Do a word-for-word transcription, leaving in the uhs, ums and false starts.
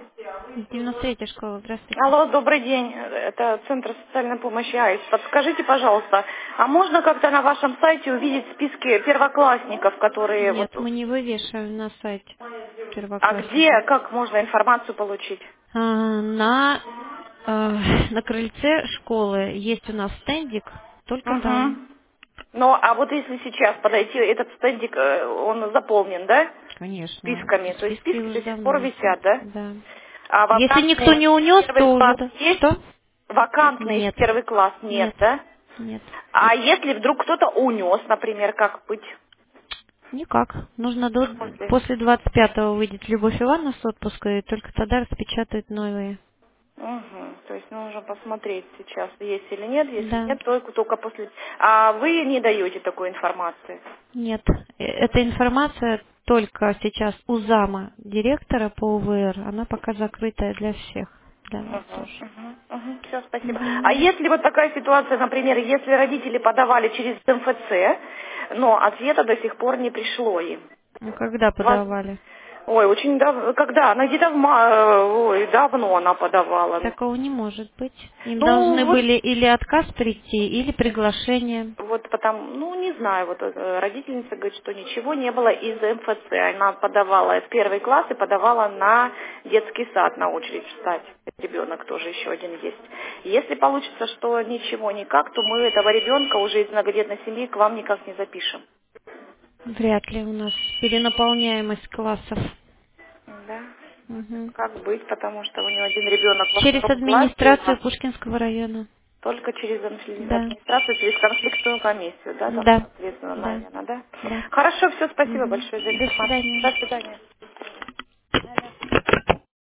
девяносто третья школа, здравствуйте. Алло, добрый день. Это Центр социальной помощи АИС. Подскажите, пожалуйста, а можно как-то на вашем сайте увидеть списки первоклассников, которые вот... Нет, мы не вывешиваем на сайте А где, первоклассников. как можно информацию получить? А, на, э, на крыльце школы есть у нас стендик, только Угу. там, Ну, а вот если сейчас подойти, этот стендик, э, он заполнен, да? конечно. Списками. То есть Списки списки до уже сих пор давно висят, висят, да? да. А Если никто вакантные не унес, первый то уже... класс да. есть? Что? Вакантные в Нет, первый класс нет, нет, да? нет. А если вдруг кто-то унес, например, как быть? Никак. Нужно В до, смысле? после двадцать пятого выйдет Любовь Ивановна с отпуска, и только тогда распечатают новые. Угу. То есть нужно посмотреть сейчас, есть или нет. Если Да. нет, только, только после... А вы не даете такой информации? Нет, э, эта информация только сейчас у зама директора по У В Р. Она пока закрытая для всех, для нас тоже. Все, спасибо. А Мгм. если вот такая ситуация, например, если родители подавали через М Ф Ц, но ответа до сих пор не пришло им? Ну, когда У вас... подавали? Ой, очень давно, когда? Она где-то в ма... э, Ой, давно она подавала. Такого не может быть. Им Ну, должны вот были или отказ прийти, или приглашение. Вот потому, ну не знаю, вот э, родительница говорит, что ничего не было из М Ф Ц. Она подавала в первый класс и подавала на детский сад на очередь встать. Ребенок тоже еще один есть. Если получится, что ничего никак, то мы этого ребенка уже из многодетной семьи к вам никак не запишем. Вряд ли у нас перенаполняемость классов. Да. Мгм. Как быть, потому что у нее один ребенок во Через втором классе у администрацию нас. Пушкинского района. Только через адми- Да. администрацию, через конфликтную комиссию, да, там, Да. соответственно, Да. наверное, да? Да. Хорошо, все, спасибо Мгм. большое за До информацию. свидания. До свидания.